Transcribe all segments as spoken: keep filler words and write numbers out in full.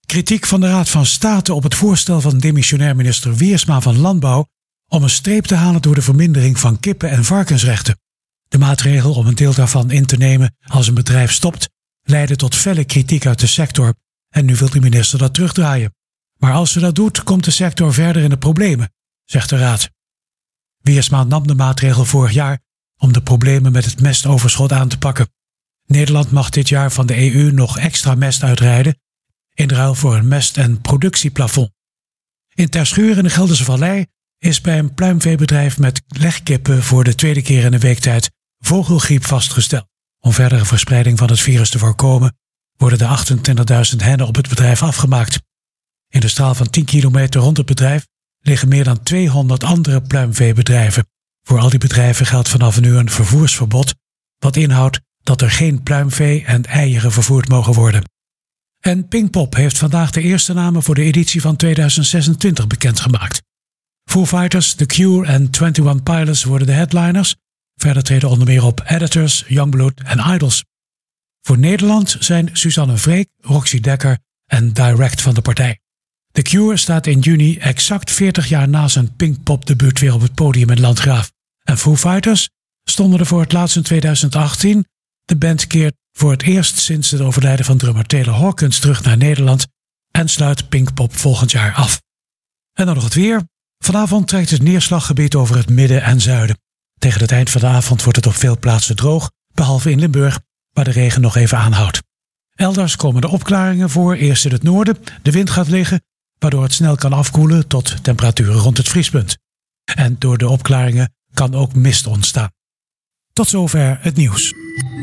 Kritiek van de Raad van State op het voorstel van demissionair minister Wiersma van Landbouw om een streep te halen door de vermindering van kippen- en varkensrechten. De maatregel om een deel daarvan in te nemen als een bedrijf stopt, leidde tot felle kritiek uit de sector en nu wil de minister dat terugdraaien. Maar als ze dat doet, komt de sector verder in de problemen, zegt de Raad. Wiersma nam de maatregel vorig jaar om de problemen met het mestoverschot aan te pakken. Nederland mag dit jaar van de E U nog extra mest uitrijden in ruil voor een mest- en productieplafond. In Terschuur in de Gelderse Vallei is bij een pluimveebedrijf met legkippen voor de tweede keer in een week tijd vogelgriep vastgesteld. Om verdere verspreiding van het virus te voorkomen, worden de achtentwintigduizend hennen op het bedrijf afgemaakt. In de straal van tien kilometer rond het bedrijf liggen meer dan tweehonderd andere pluimveebedrijven. Voor al die bedrijven geldt vanaf nu een vervoersverbod, wat inhoudt dat er geen pluimvee en eieren vervoerd mogen worden. En Pinkpop heeft vandaag de eerste namen voor de editie van tweeduizend zesentwintig bekendgemaakt. Foo Fighters, The Cure en eenentwintig Pilots worden de headliners. Verder treden onder meer op Editors, Youngblood en Idols. Voor Nederland zijn Suzanne Vreek, Roxy Dekker en Direct van de partij. The Cure staat in juni exact veertig jaar na zijn Pinkpop-debuut weer op het podium in Landgraaf. En Foo Fighters stonden er voor het laatst in tweeduizend achttien. De band keert voor het eerst sinds het overlijden van drummer Taylor Hawkins terug naar Nederland en sluit Pinkpop volgend jaar af. En dan nog het weer. Vanavond trekt het neerslaggebied over het midden en zuiden. Tegen het eind van de avond wordt het op veel plaatsen droog, behalve in Limburg, waar de regen nog even aanhoudt. Elders komen de opklaringen voor, eerst in het noorden. De wind gaat liggen, waardoor het snel kan afkoelen tot temperaturen rond het vriespunt. En door de opklaringen kan ook mist ontstaan. Tot zover het nieuws.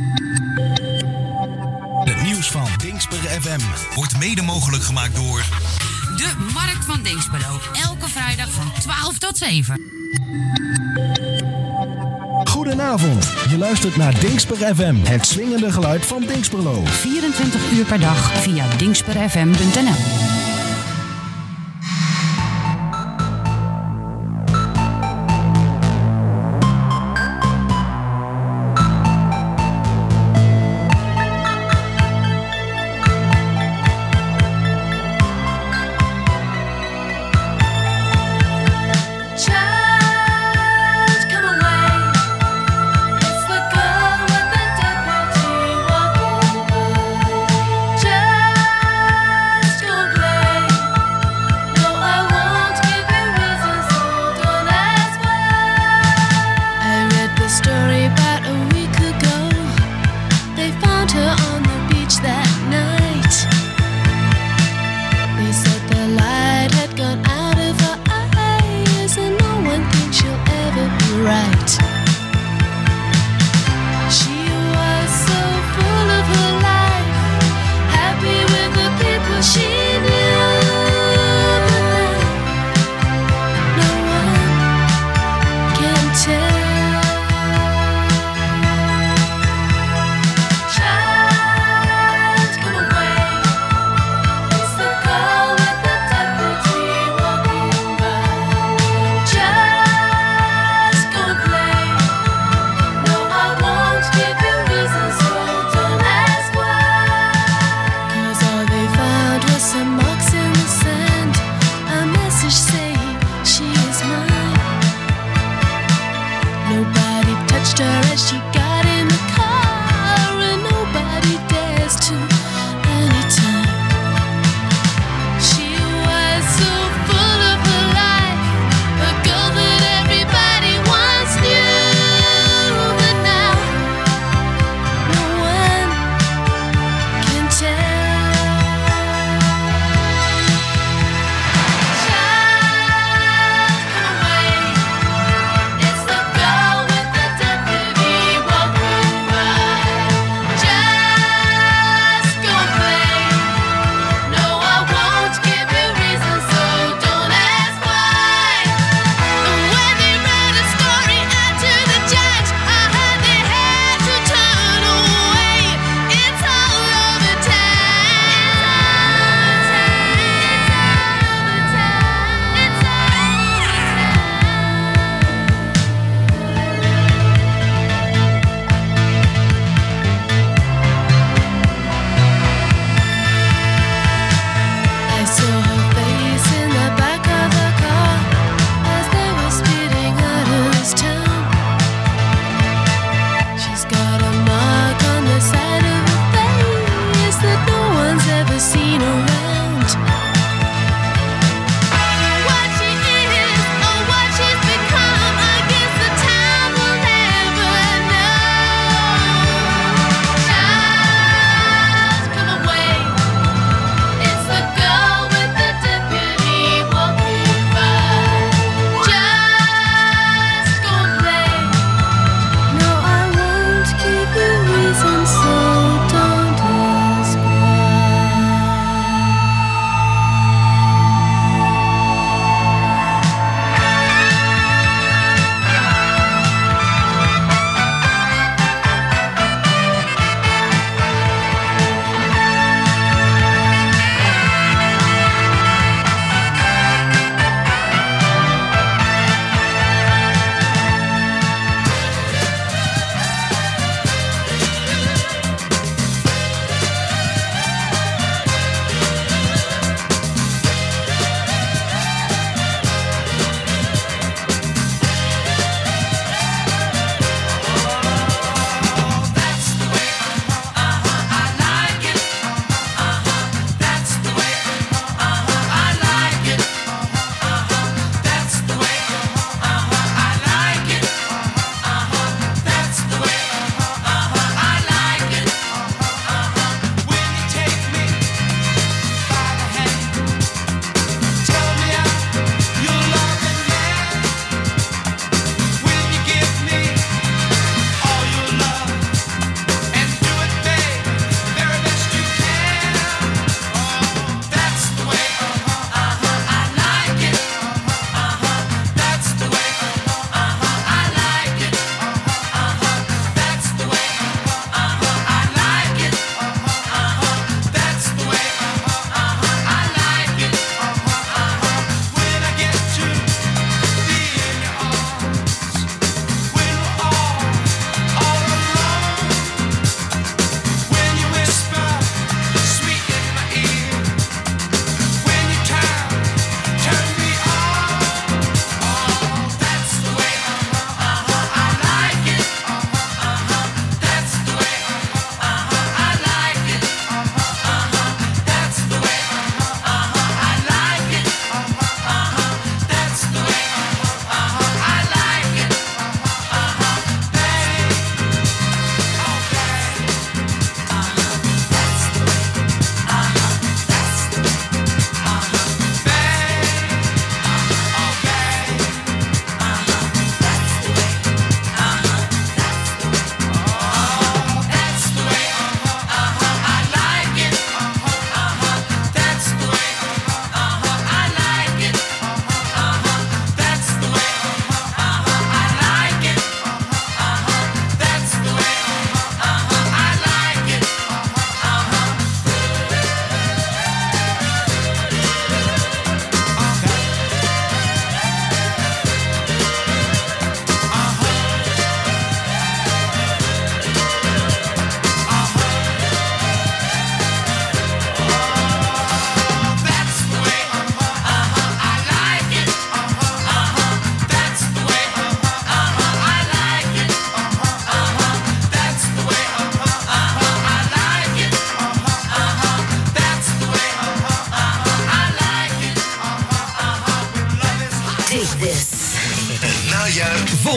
Het nieuws van Dingsper F M wordt mede mogelijk gemaakt door de Markt van Dinxperlo. Elke vrijdag van twaalf tot zeven. Goedenavond, je luistert naar Dingsper F M, het swingende geluid van Dinxperlo. vierentwintig uur per dag via dingsper f m punt n l. Go play.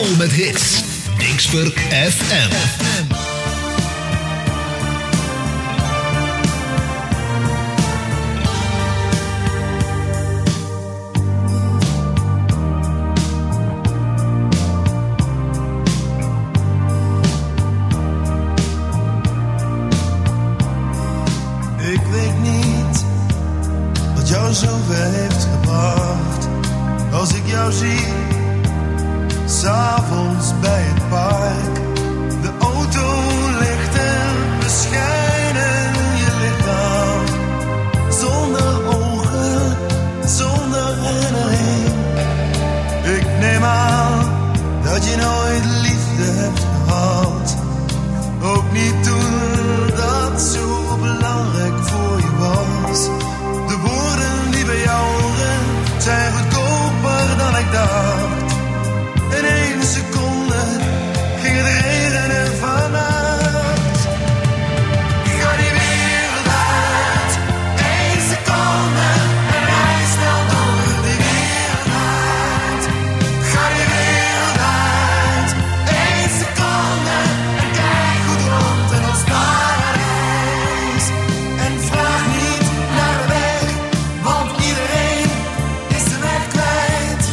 Vol met hits. Dingsper F M. Ik weet niet wat jou zover heeft gebracht. Als ik jou zie, 's avonds bij het park. De auto lichten beschijnen je lichaam. Zonder ogen, zonder herinnering. Ik neem aan dat je nooit liefde hebt gehad. Ook niet toen dat zo belangrijk voor je was. De woorden die bij jou horen zijn goedkoper dan ik dacht. In één seconde ging het regenen vannacht. Ga die wereld uit, één seconde en rij snel door die wereld uit. Ga die wereld uit, één seconde en kijk goed rond in ons paradijs. En vraag niet naar de weg, want iedereen is de weg kwijt.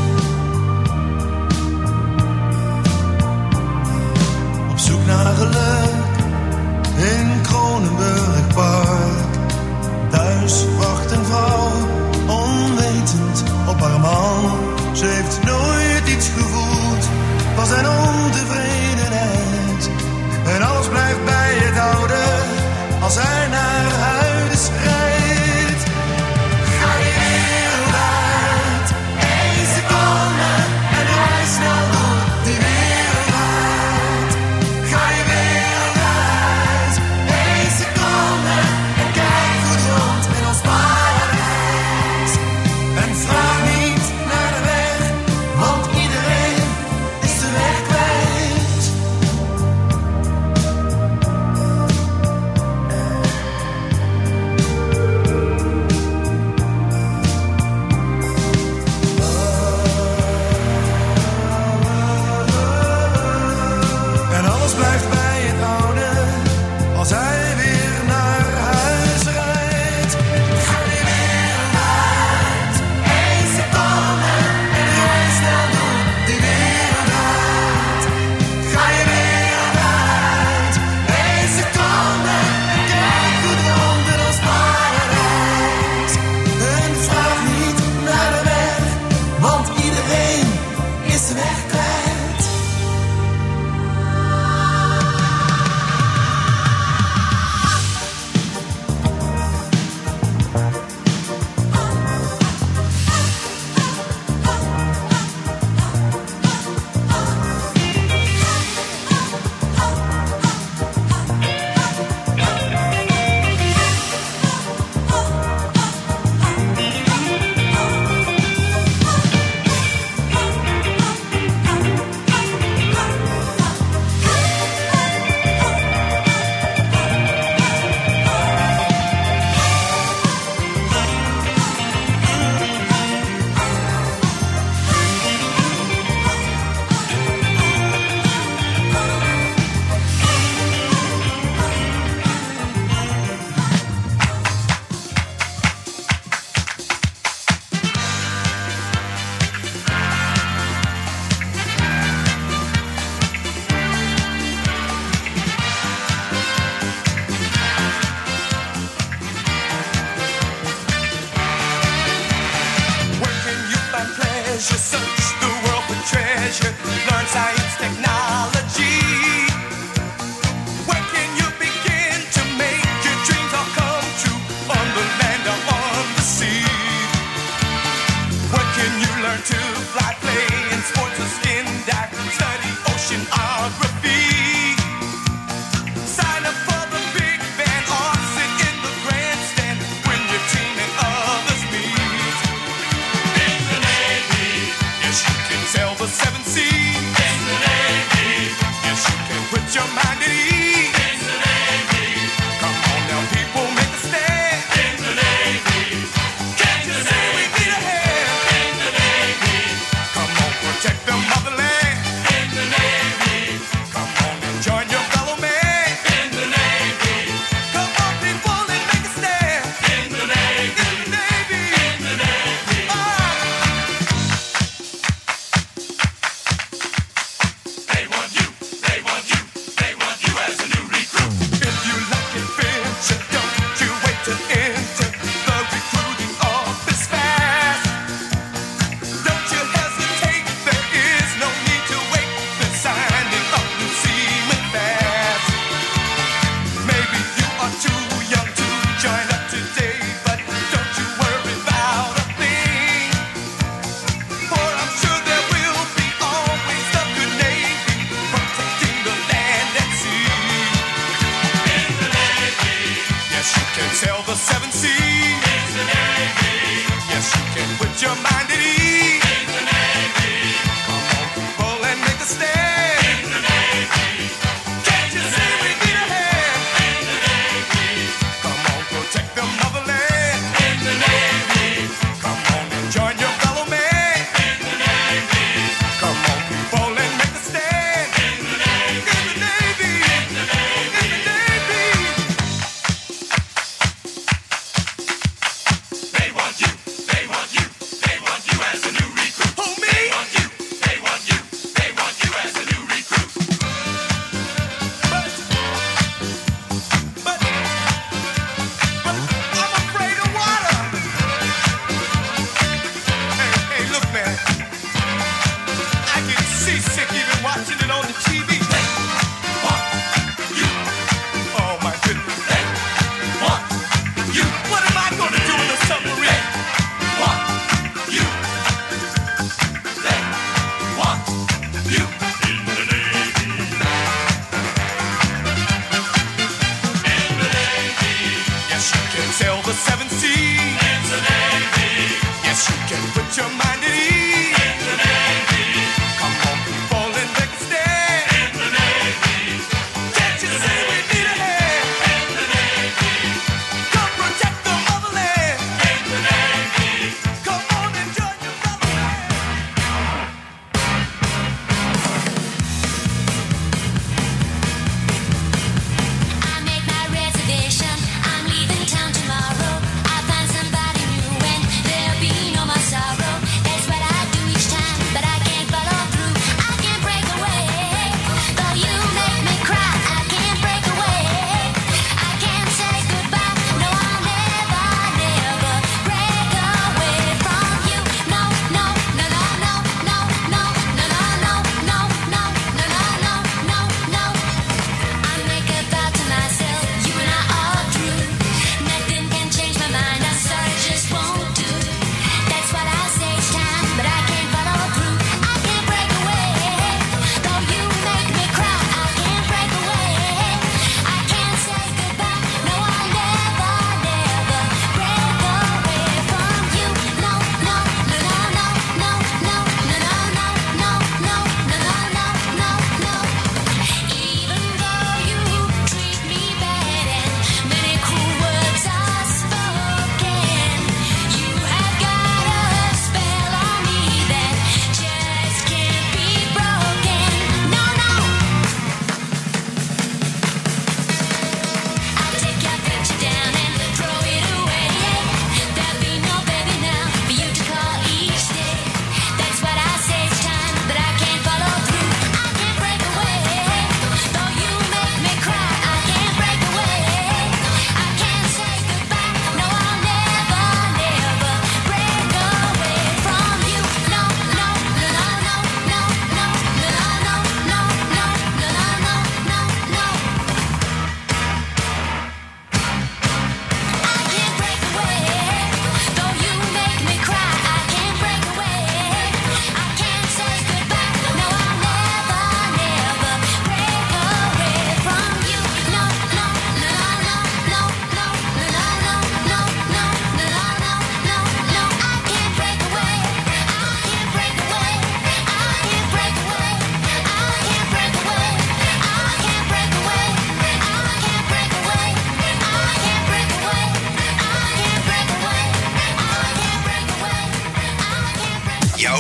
Op zoek naar geluk in Kronenburg Park. Thuis wacht een vrouw, onwetend op haar man. Ze heeft nooit iets gevoeld, was een ontevredenheid. En alles blijft bij het oude, als hij naar huis rijdt. Ga die wereld uit, één seconde en rij snel door die wereld uit. Ga die wereld uit, één seconde en kijk goed rond in ons paradijs. En vraag niet naar de weg, want iedereen is de weg kwijt. En alles blijft bij het oude, als hij weer naar huis rijdt. Ga die wereld uit, één seconde en rij snel door die wereld uit. Ga je wereld uit, één seconde en kijk goed rond in ons paradijs. En vraag niet naar de weg, want iedereen is de weg kwijt. Where can you find pleasure? Search the world for treasure. Learn science, technology. Where can you begin to make your dreams all come true? On the land or on the sea. Where can you learn to fly, play in sports or skin dive? Study oceanography. Sign up for the big band or sit in the grandstand when your team and others meet. In the Navy, yes you can sail the seven seas. In the Navy, yes you can put your mind at ease. In the Navy, come on now people, make a stand. In the Navy, can't you say we need a hand? In the Navy.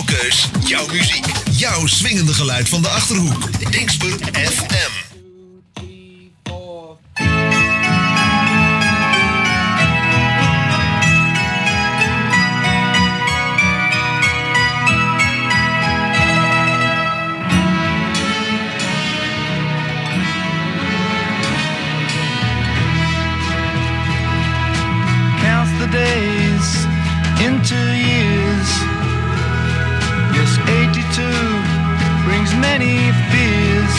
Jouw keus, jouw muziek, jouw swingende geluid van de Achterhoek. Dingsper F M. Days into years. Yes, eighty-two brings many fears.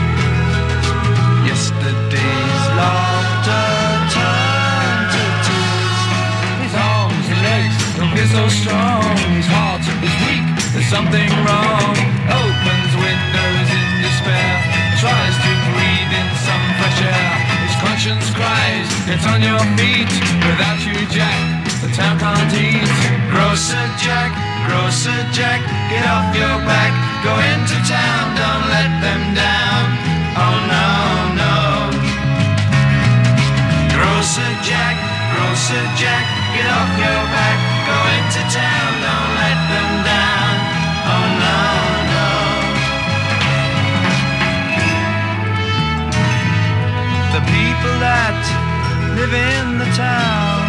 Yesterday's laughter turned to tears. His arms and legs don't feel so strong. His heart is weak, there's something wrong. Opens windows in despair, tries to breathe in some fresh air. His conscience cries, get on your feet. Without you, Jack, the town can't eat. Grocer Jack, Grocer Jack, get off your back. Go into town, don't let them down. Oh no, no. Grocer Jack, Grocer Jack, get off your back. Go into town, don't let them down. Oh no, no. The people that live in the town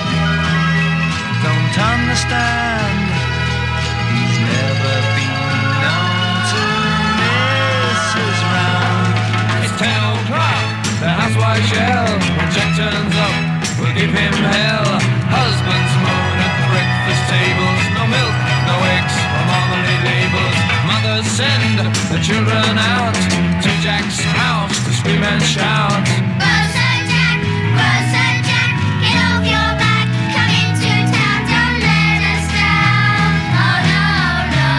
don't understand. He's never been known to miss his round. It's ten o'clock, the housewife yell. When Jack turns up, we'll give him hell. Husbands moan at breakfast tables. No milk, no eggs, or marmalade labels. Mothers send the children out to Jack's house to scream and shout. Grocer Jack, Grocer Jack, get off your back. Come into town, don't let us down. Oh no, no.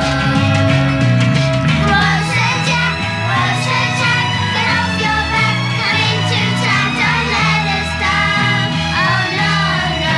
Grocer Jack, Grocer Jack, get off your back. Come into town, don't let us down. Oh no, no.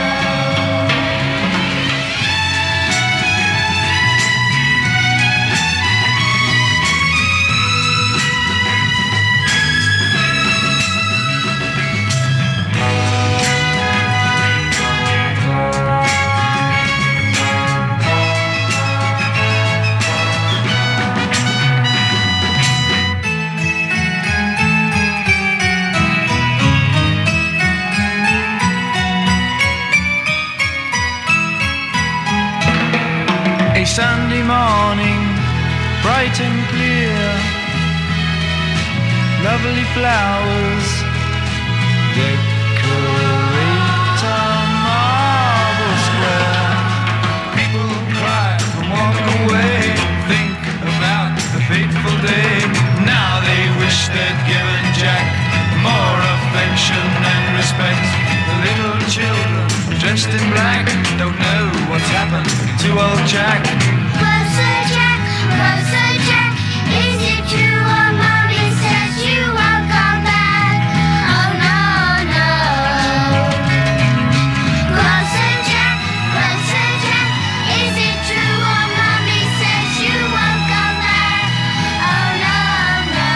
A Sunday morning, bright and clear, lovely flowers decorate a marble square. People cry and walk away, think about the fateful day. Now they wish they'd given Jack more affection and respect. The little children dressed in black don't know what's happened to old Jack. Grocer Jack, Grocer Jack, is it true or mommy says you won't come back? Oh no, no. Grocer Jack, Grocer Jack, is it true or mommy says you won't come back? Oh no, no.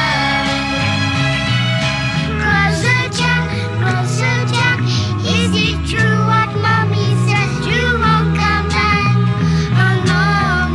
Grocer Jack, Grocer Jack, is it true what mommy says you won't come back? Oh no,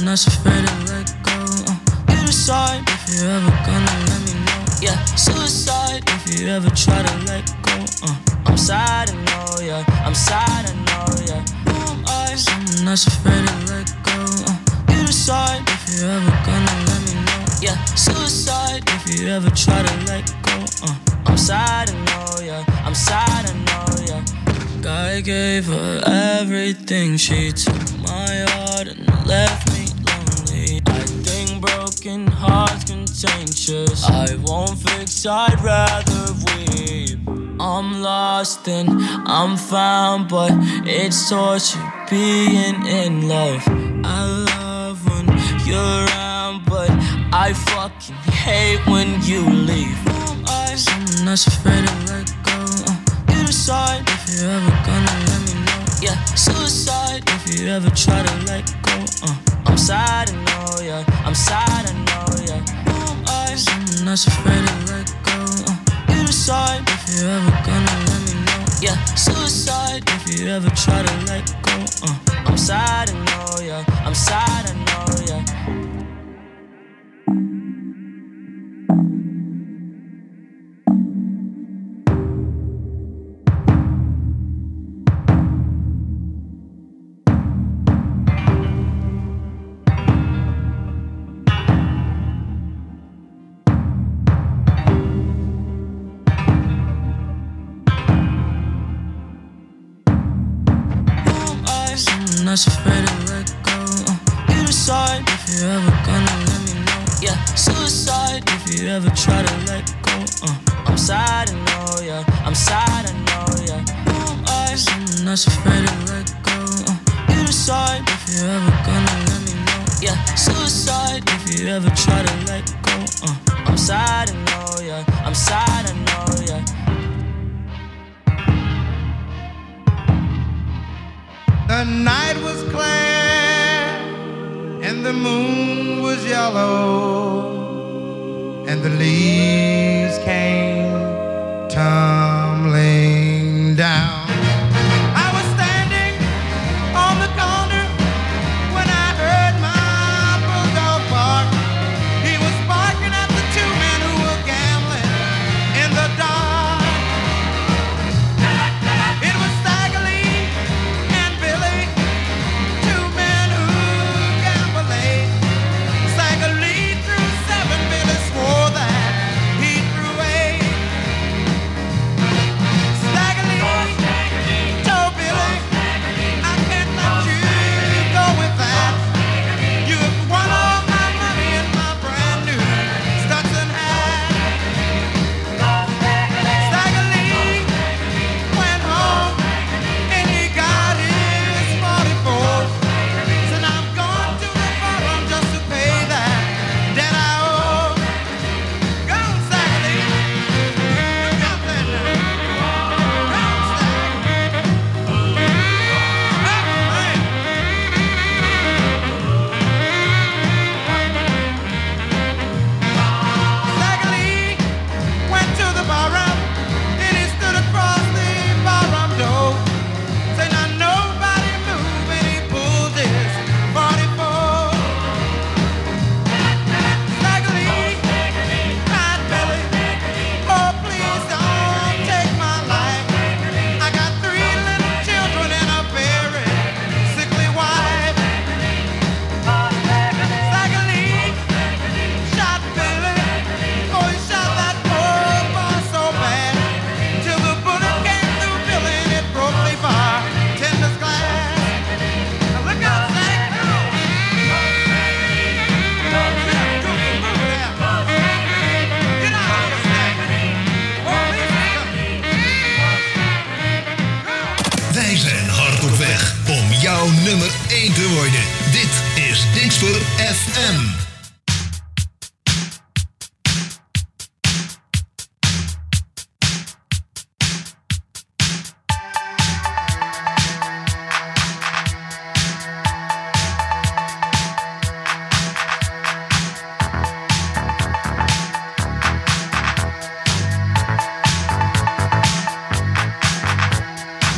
that's afraid to let go. Uh, you decide if you're ever gonna let me know. Yeah, suicide if you ever try to let go. Uh, I'm sad, I know, yeah. I'm sad, I know, yeah. Who am I? Someone that's afraid to let go. Uh, you decide if you're ever gonna let me know. Yeah, suicide if you ever try to let go. Uh, I'm sad, I know, yeah. I'm sad, I know, yeah. I gave her everything. She took my heart and left me lonely. I think broken hearts contagious. I won't fix, I'd rather weep. I'm lost and I'm found, but it's torture being in love. I love when you're around, but I fucking hate when you leave. I'm someone that's afraid to let go. Uh, you decide if you're ever gonna let me know. Yeah, suicide if you ever try to let go. Uh, I'm sad, I know, yeah. I'm sad, I know, yeah. Who am I? Someone that's afraid to let go. Uh, you decide if you're ever gonna let me know. Yeah, suicide if you ever try to let go. Uh, I'm sad, I know, yeah. I'm sad, I know, yeah. That's afraid to let go. Uh, you decide if you're ever gonna let me know. Yeah, suicide if you ever try to let go. Uh, I'm sad, I know, yeah. I'm sad, I know, yeah. Who am I? Someone that's afraid to let go. Uh, you decide if you're ever gonna let me know. Yeah, suicide if you ever try to let go. Uh, I'm sad, I know, yeah. I'm sad, I know, yeah. The night was clear and the moon was yellow and the leaves came tumbling down. I was standing on the corner when I heard my bulldog bark. He was barking at the two men who were gambling in the dark. It was Stagger Lee and Billy, two men who gamble late. Stagger Lee threw seven, Billy swore that he threw eight. Stagger Lee told Billy, I can't let you go with that. You've won all my money in my brand new Stetson hat. Stagger Lee went home and he got his forty-four. Said I'm going to the forum just to pay that debt I owe. Go on, Stagger Lee. Look out there now. Go on, Stagger. Oh, man. Stagger Lee went to the barroom and he stood across the barroom door. Say now nobody move and he pulled his forty-four. Stagger Lee cried Billy, oh please don't take my life. I got three little children and a very sickly wife. Stagger Lee shot Billy, oh he shot that poor boy so bad, till the bullet came through Billy and it broke the bartender's glass. Now look out, Stagger. Get out of here, Stagger. Police are coming. Wij zijn hard op weg om jouw nummer één te worden. Dit is Dingsper F M.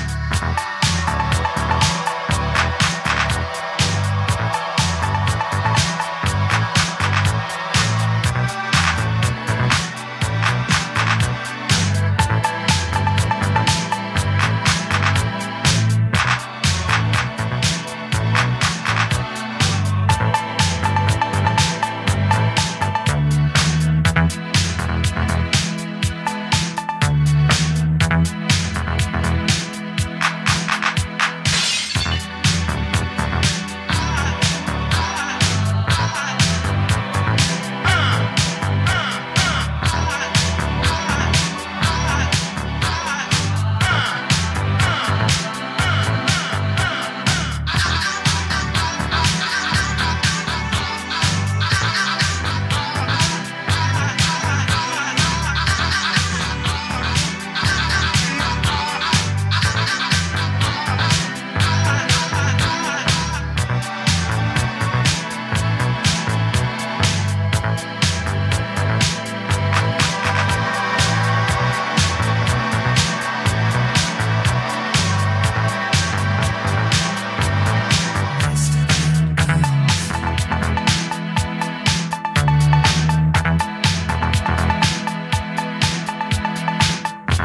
Stagger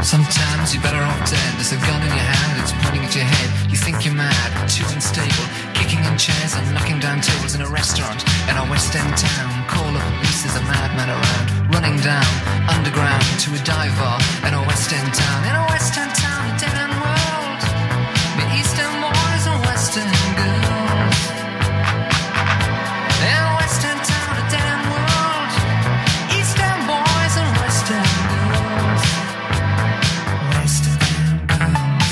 Sometimes you're better off dead. There's a gun in your hand, it's pointing at your head. You think you're mad, too unstable, kicking in chairs and knocking down tables in a restaurant in a West End town. Call the police, there's a madman around, running down underground to a dive bar in a West End town. In a West End town, a dead end world. The Eastern boys and Western girls. In a West End town, a dead end world. Eastern boys and Western girls. West End girls.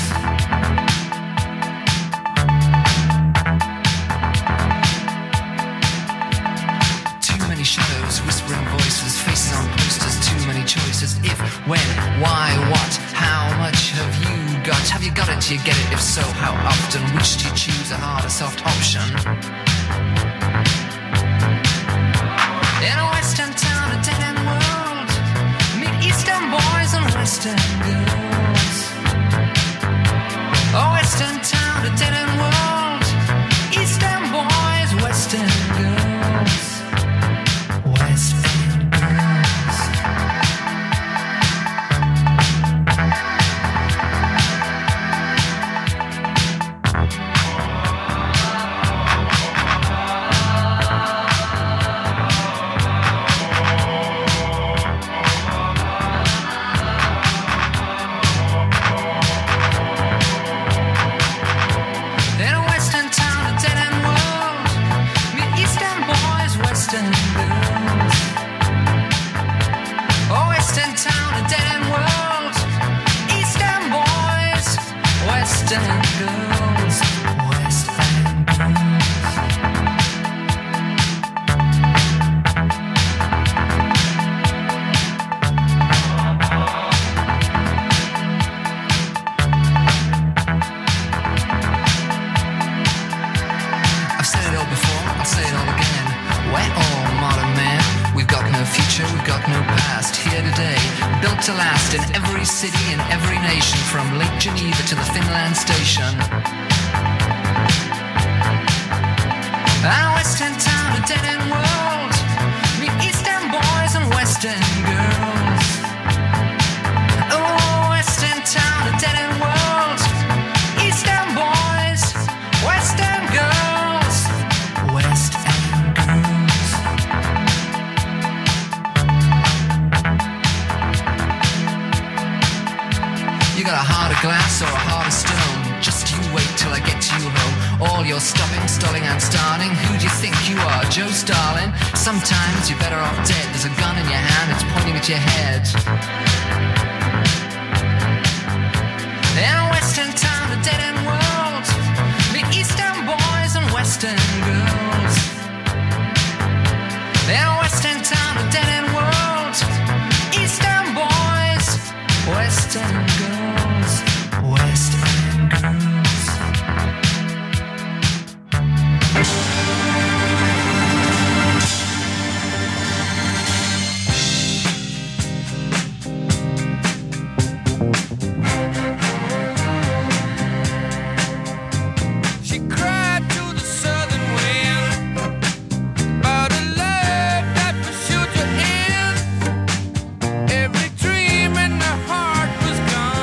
Too many shadows, whispering voices, faces on posters, too many choices. If, when, why, what, how much have you got? Have you got it? Do you get it? If so, how often? Which do you choose, a hard or soft option? In a Western town, a dead end world. Meet Eastern boys and Western girls. A Western town, a dead end world. Eastern boys, Western girls. West End girls. In a Western town, a dead end world. Meet Eastern boys, Western girls. Oh, Western town, a dead end world. Eastern boys, Western girls. West End girls. I've said it all before, I'll say it all again. We're all modern men. We've got no future, we've got no past. Here today, built to last in every city, in every nation, from Lake Geneva to the Finland station. A Western town, a dead end world. Meet Eastern boys and Western girls. Oh, Western town, a dead end world. Eastern boys, Western girls. West End girls. You got a heart of glass or a heart of stone. Just you wait till I get to you home. All your stopping, stalling and starting. Who do you think you are, Joe Starling? Sometimes you're better off dead. There's a gun in your hand, it's pointing at your head. In a Western town, a dead end world. Meet Eastern boys and Western girls. In a Western town, a dead end world. Eastern boys, Western girls. West End girls. She cried to the southern wind about a love that pursued her in. Every dream in her heart was gone.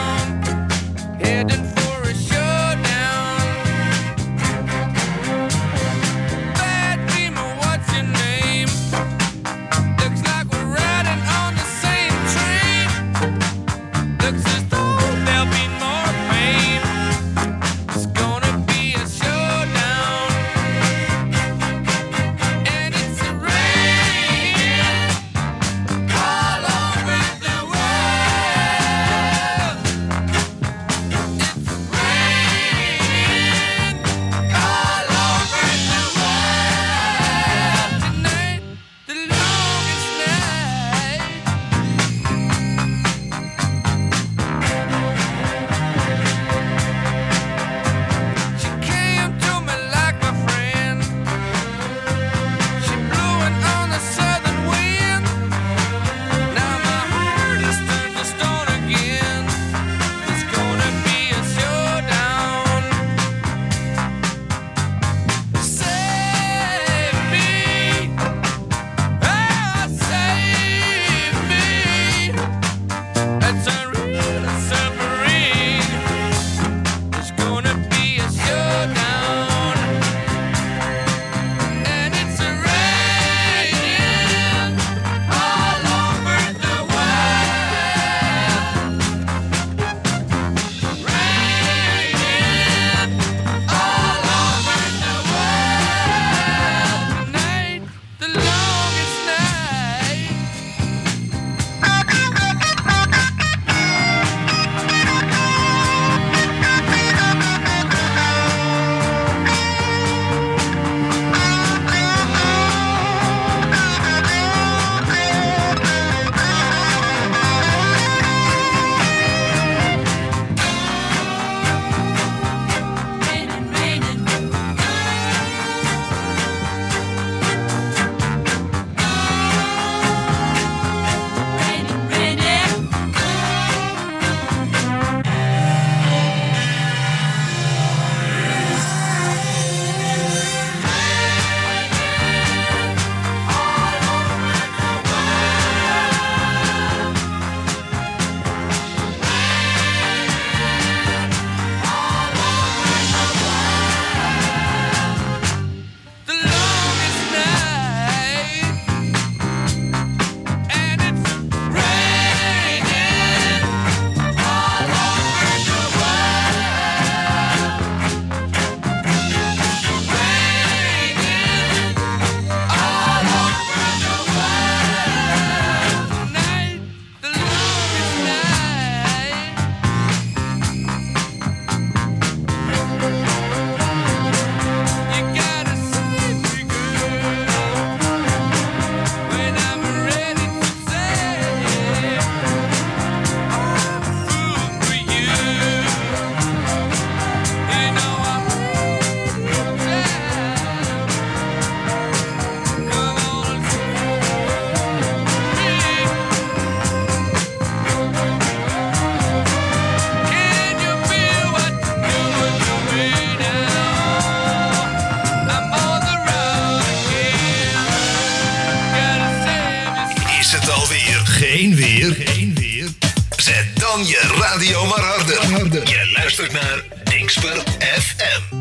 dan je radio maar harder. Je luistert naar Dingsper F M.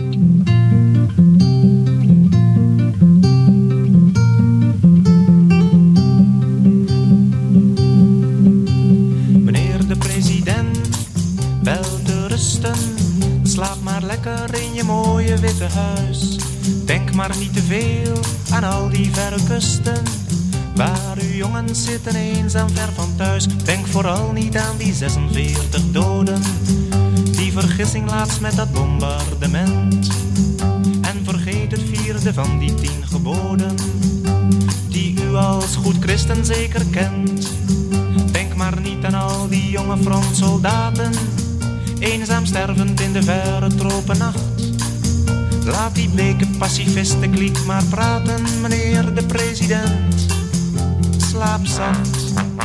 Meneer de president, wel te rusten. Slaap maar lekker in je mooie witte huis. Denk maar niet te veel aan al die verre kusten, waar uw jongens zitten eenzaam ver van thuis. Denk vooral niet aan die zesenveertig doden, die vergissing laatst met dat bombardement. En vergeet het vierde van die tien geboden, die u als goed christen zeker kent. Denk maar niet aan al die jonge frontsoldaten, eenzaam stervend in de verre tropennacht. Laat die bleke pacifisten-kliek maar praten, meneer de president. Slaap zacht.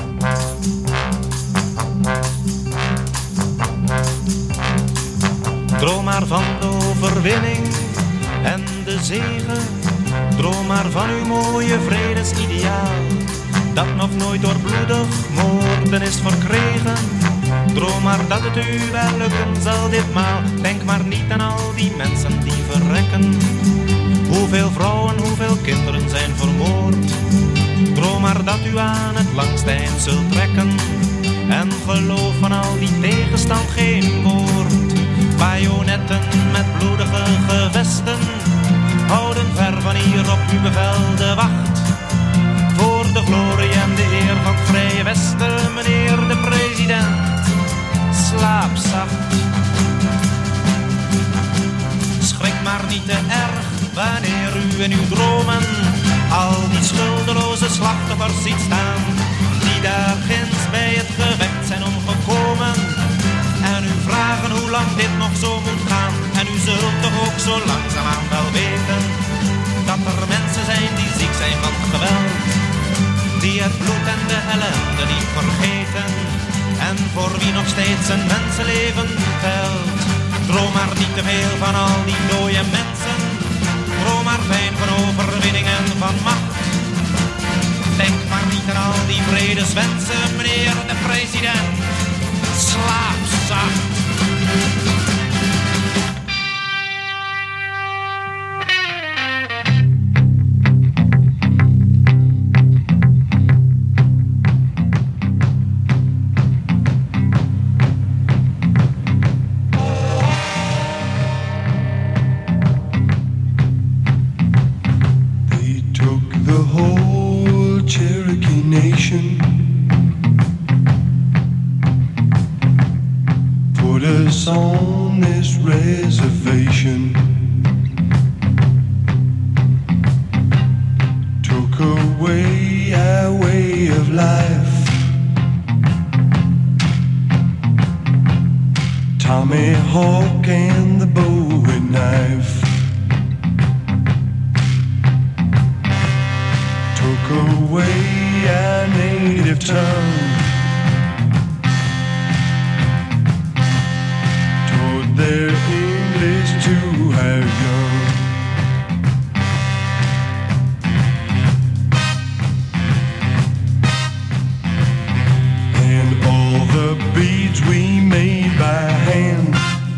Droom maar van de overwinning en de zegen. Droom maar van uw mooie vredesideaal, dat nog nooit door bloedig moorden is verkregen. Droom maar dat het u wel lukken zal ditmaal. Denk maar niet aan al die mensen die verrekken. Hoeveel vrouwen, hoeveel kinderen zijn vermoord. Droom maar dat u aan het langste eind zult trekken. En geloof van al die tegenstand geen woord. Bajonetten met bloedige gevesten houden ver van hier op uw bevel de wacht. Voor de glorie en de eer van het Vrije Westen, meneer de president. Slaap zacht. Schrik maar niet te erg wanneer u in uw dromen al die schuldeloze slachtoffers ziet staan, die daar ginds bij het gevecht zijn omgekomen. En u vragen hoe lang dit nog zo moet gaan. En u zult toch ook zo langzaamaan wel weten dat er mensen zijn die ziek zijn van geweld, die het bloed en de ellende niet vergeten, en voor wie nog steeds een mensenleven telt. Droom maar niet te veel van al die dode mensen. Droom maar fijn van overwinning en van macht. Denk maar niet aan al die vredeswensen, meneer de president. Slaap zacht. On this reservation, took away our way of life. Tommy Hawk and the Bowie knife took away our native tongue. Their English to have young. And all the beads we made by hand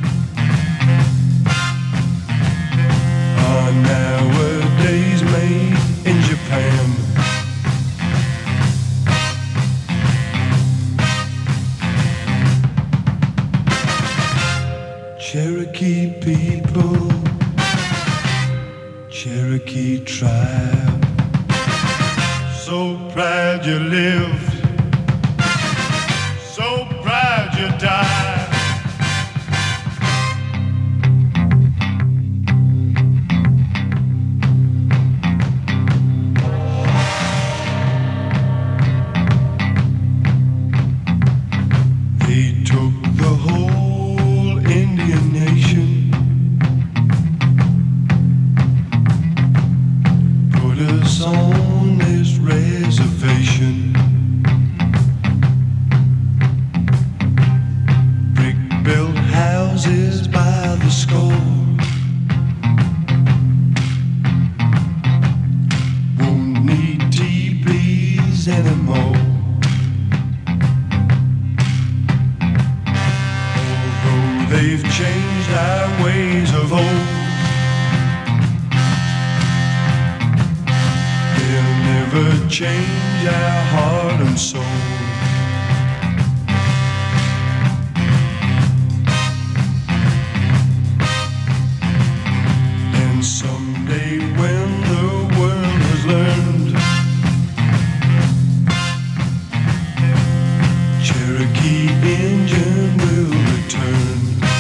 are nowadays made in Japan. Cherokee people, Cherokee tribe, so proud you lived, so proud you died. They took the whole Indian nation, put us on this reservation, brick-built houses by the score, won't need teepees anymore. they've changed our ways of old. They'll never change our heart and soul. And someday when the world has learned, Cherokee engine will return.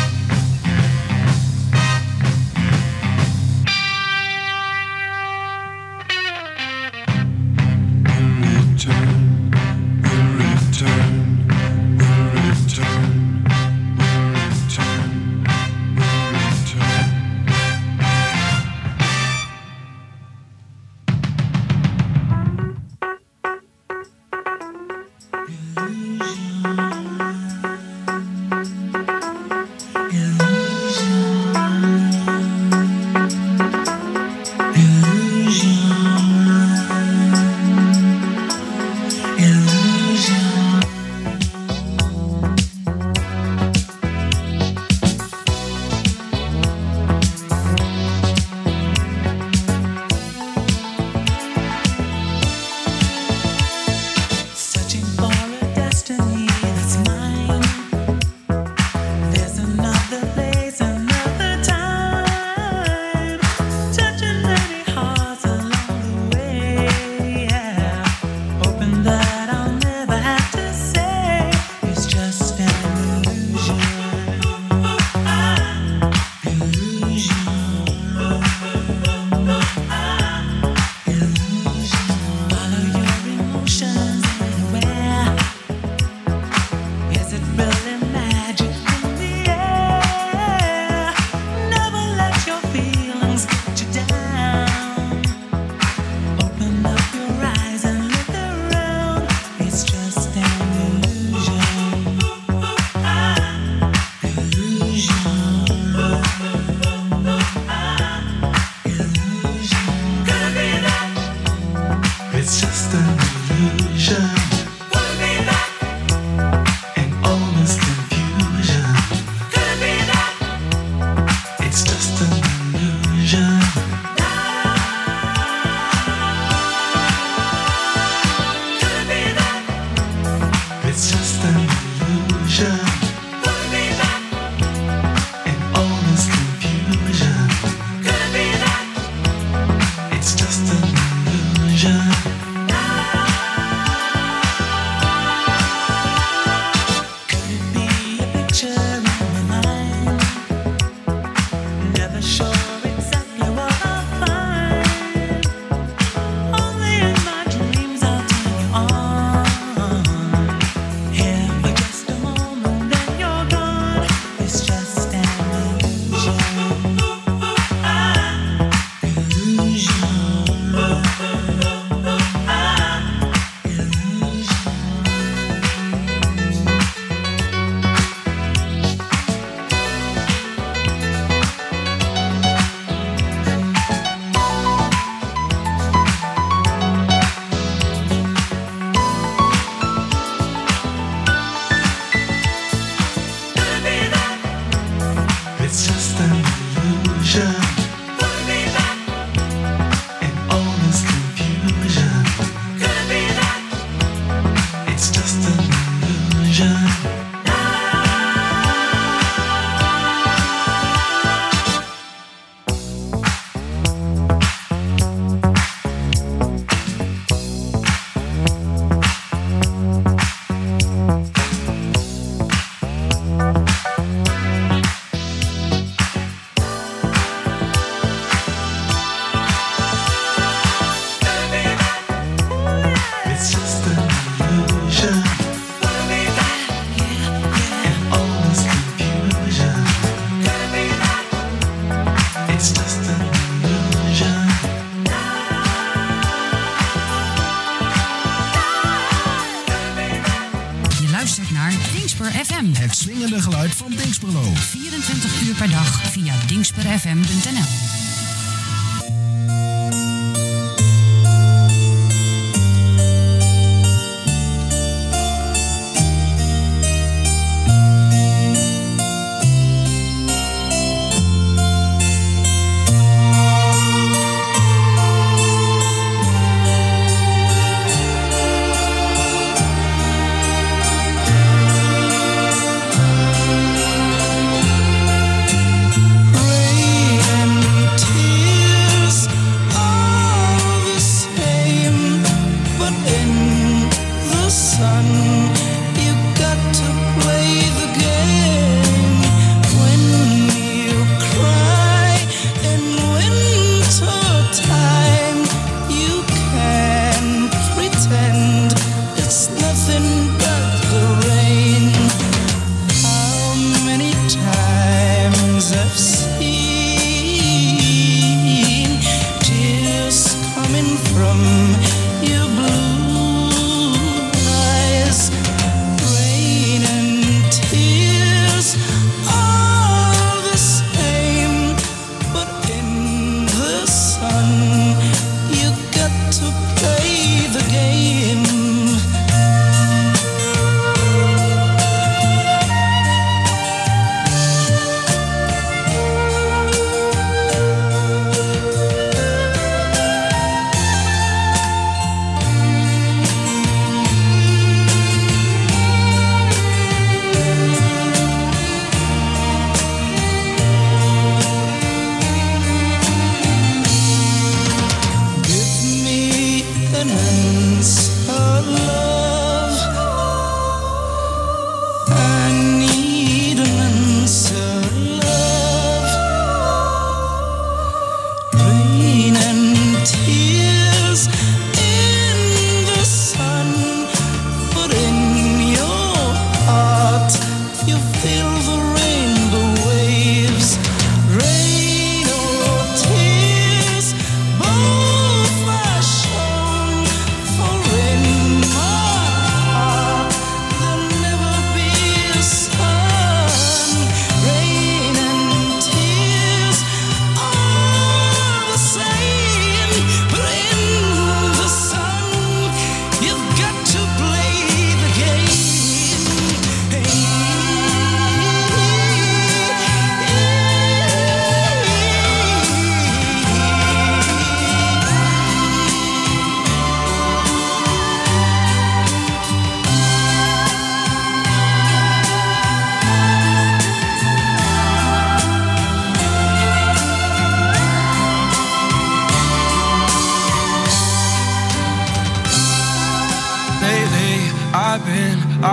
Het swingende geluid van Dinxperlo. vierentwintig uur per dag via dingsper f m punt n l.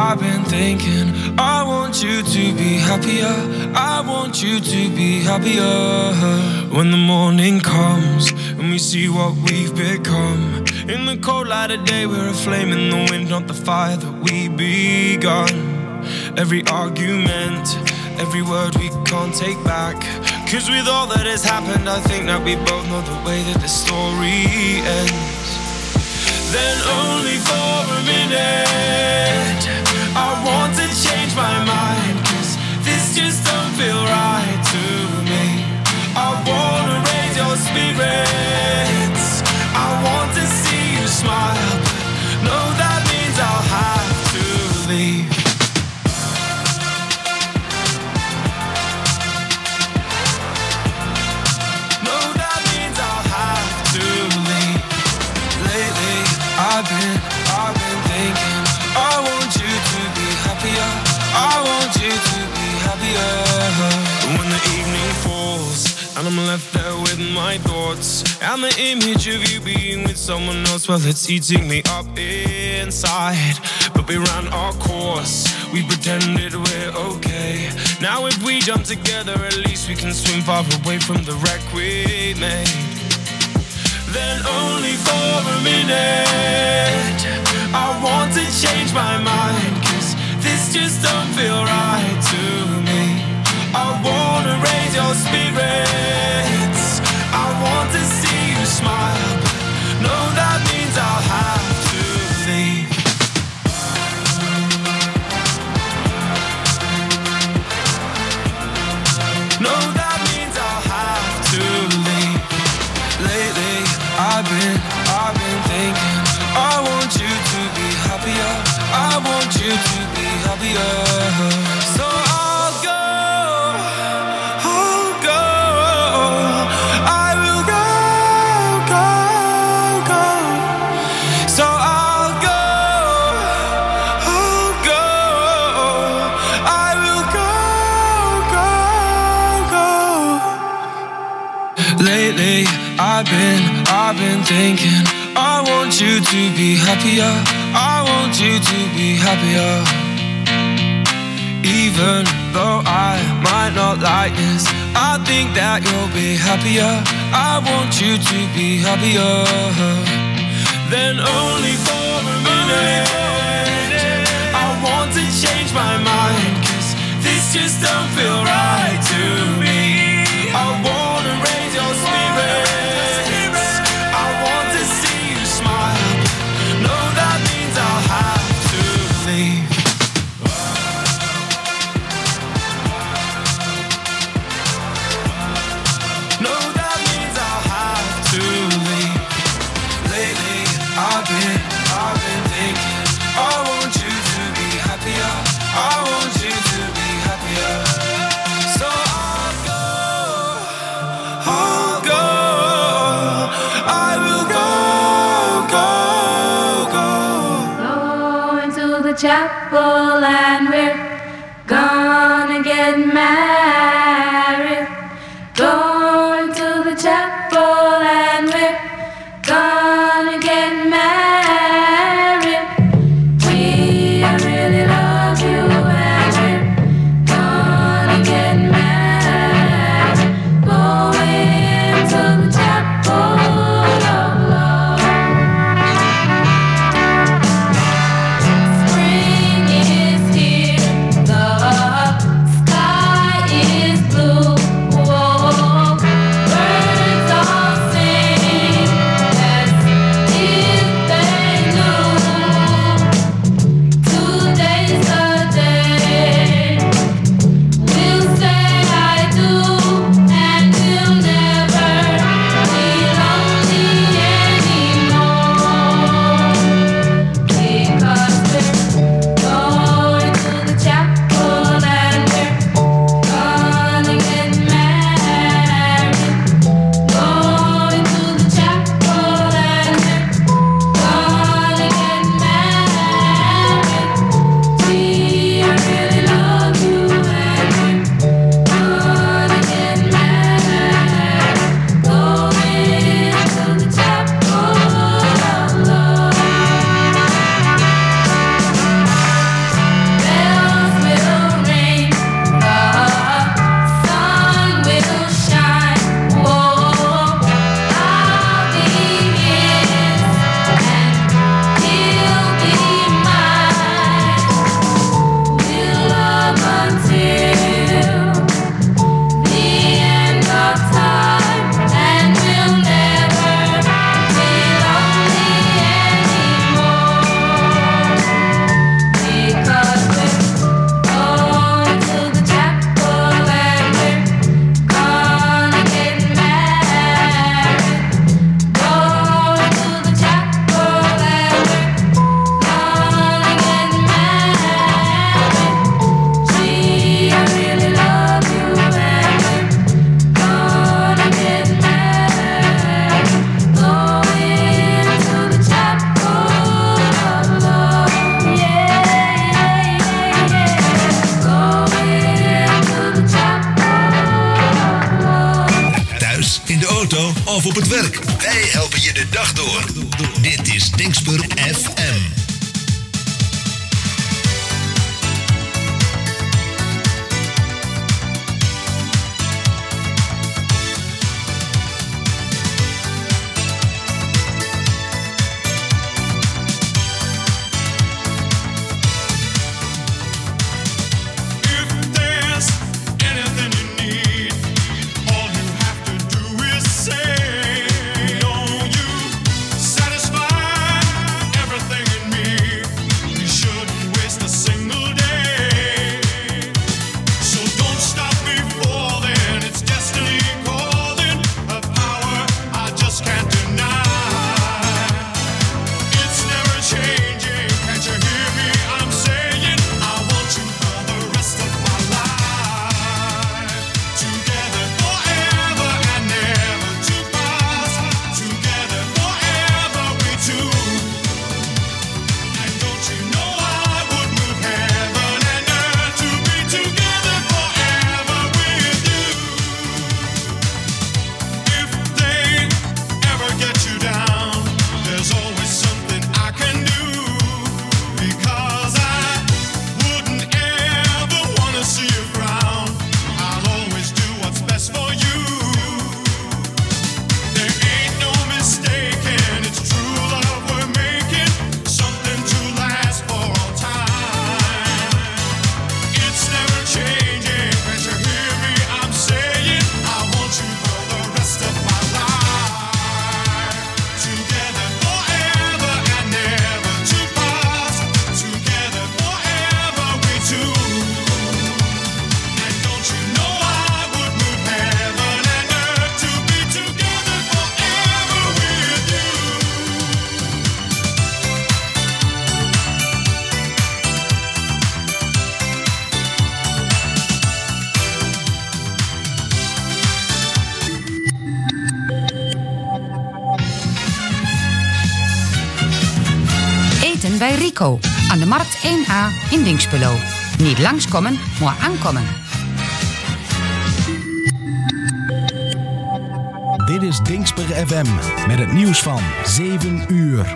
I've been thinking, I want you to be happier. I want you to be happier. When the morning comes and we see what we've become, in the cold light of day we're a flame in the wind, not the fire that we begun. Every argument, every word we can't take back, 'cause with all that has happened I think that we both know the way that the story ends. Then only for a minute I want to change my mind, 'cause this just don't feel right to me. I wanna raise your spirits, I want to see you smile, but no, that means I'll have to leave. I've been, I've been thinking, I want you to be happier. I want you to be happier. When the evening falls and I'm left there with my thoughts, and the image of you being with someone else, well, it's eating me up inside. But we ran our course, we pretended we're okay. Now if we jump together, at least we can swim far away from the wreck we made. Then only for a minute I want to change my mind, 'cause this just don't feel right to me. I wanna raise your spirits, I want to see you smile, but no, that means I'll have to leave. No, that means I'll have to leave. Lately I've been, I've been thinking, I want you to be happier. I want you to be happier. So I'll go, I'll go, I will go, go, go. So I'll go, I'll go, I will go, go, go. Lately I've been, I've been thinking, I want you to be happier. I want you to be happier. Even though I might not like this, I think that you'll be happier. I want you to be happier. Then only for a minute I want to change my mind, 'cause this just don't feel right to me. I wanna raise your spirit, chapel and we're gonna get married. Going to the chapel and we're gonna get married. We really love you and we're gonna get married. Going to the chapel of love. Spring is here, the sky op het werk. Wij helpen je de dag door. Dit is Dingsper F M. Bij Rico aan de Markt één A in Dinxperlo. Niet langskomen, maar aankomen. Dit is Dingsper F M met het nieuws van zeven uur.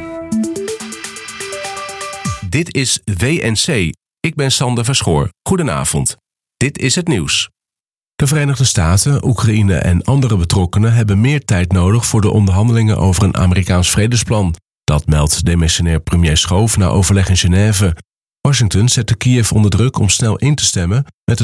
Dit is W N C. Ik ben Sander Verschoor. Goedenavond. Dit is het nieuws. De Verenigde Staten, Oekraïne en andere betrokkenen hebben meer tijd nodig voor de onderhandelingen over een Amerikaans vredesplan. Dat meldt demissionair premier Schoof na overleg in Genève. Washington zette Kiev onder druk om snel in te stemmen met een